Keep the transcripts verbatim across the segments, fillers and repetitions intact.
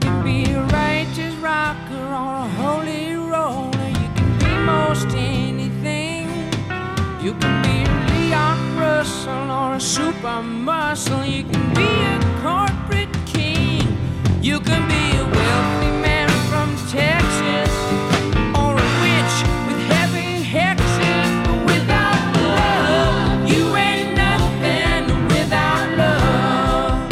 can be a righteous rocker or a holy roller. You can be most anything. You can be a Leon Russell or a super muscle. You can be a corporate king. You can be a wealthy man from Texas or a witch with heavy hexes. But without love, you ain't nothing. Without love,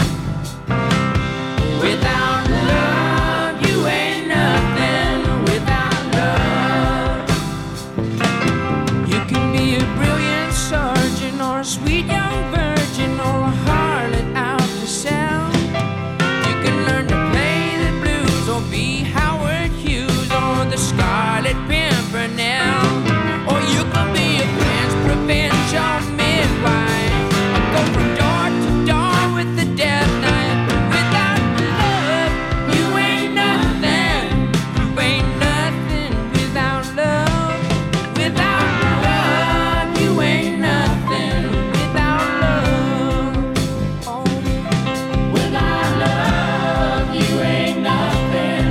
without love, you ain't nothing. Without love, you can be a brilliant surgeon or a sweet young virgin or a harlot out to sell. You can learn to play the blues or be Howard Hughes or the Scarlet Pimpernel. Or you can be a Prince Provincial midwife or go from door to door with the death knife. Without love, you ain't nothing. You ain't nothing without love. Without love, you ain't nothing. Without love, oh. Without love, you ain't nothing.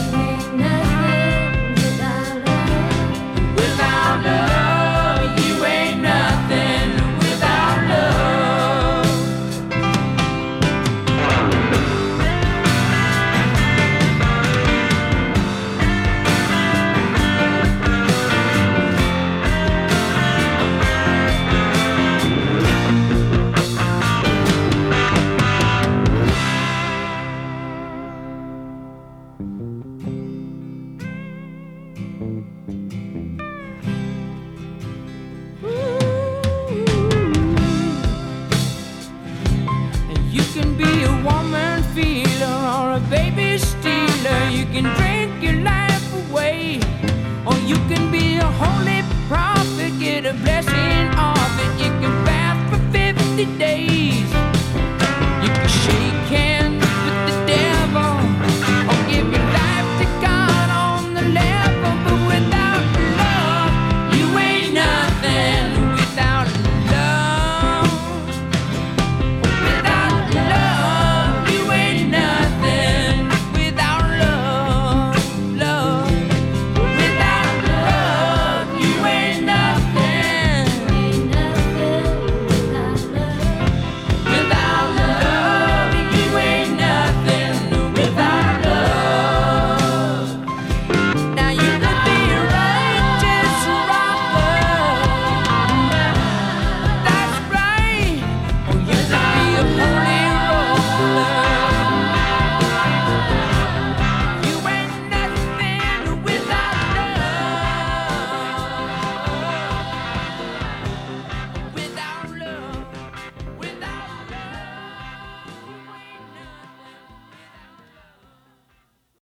Without love, you ain't nothing. Without love. And you can be a woman feeler or a baby stealer. You can drink